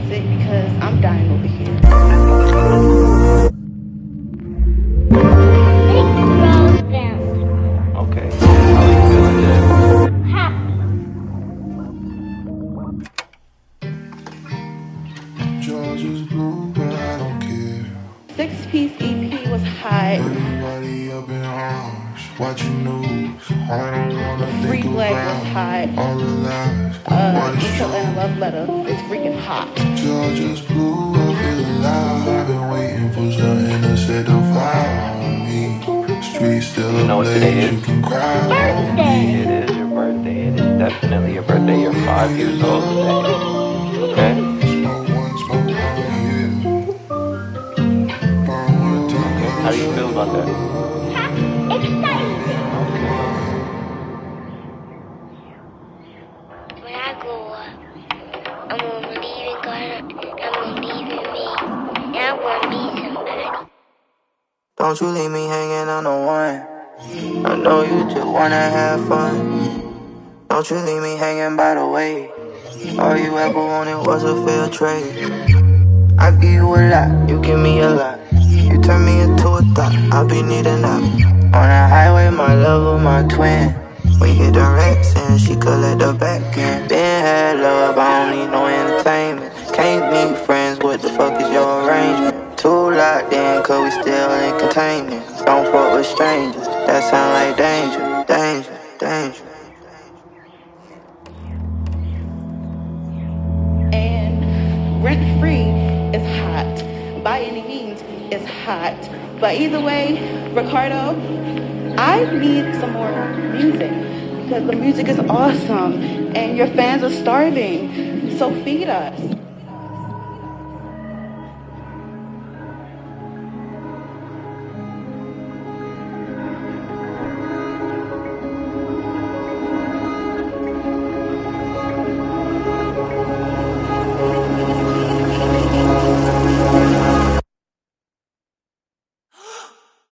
music because I'm dying over here. Okay. How are you feeling, Jay? Happy. Georgia's blue, but I don't care. 6-piece EP was hot. Everybody up in arms, watching news. I don't wanna Free think Black was about hot. all the lies. What's Until true? and Love Letter is freaking hot. Georgia's blue, I feel alive. I've been waiting for something to set the fire on me. Streets still You know what today ablaze, is? you can cry on me. It is your birthday. It is definitely your birthday. You're 5 years old today. Okay? Smoke one, yeah. Burn one time. How do you feel about that? When I grow up, I'm gonna believe in God, I'm gonna believe in me, and I'm gonna be somebody. Don't you leave me hanging on the one. I know you just wanna have fun. Don't you leave me hanging by the way. All you ever wanted was a fair trade. I give you a lot, you give me a lot. You turn me into a thought, I'll be needing that. On the highway, my love with my twin. We hit the racks and she collect the back end. Been had love, I don't need no entertainment. Can't meet friends, what the fuck is your arrangement? Too locked in, cause we still in containment. Don't fuck with strangers, that sound like danger, danger, danger. And Rent Free is hot. By Any Means is hot. But either way, Ricardo, I need some more music because the music is awesome and your fans are starving. So feed us.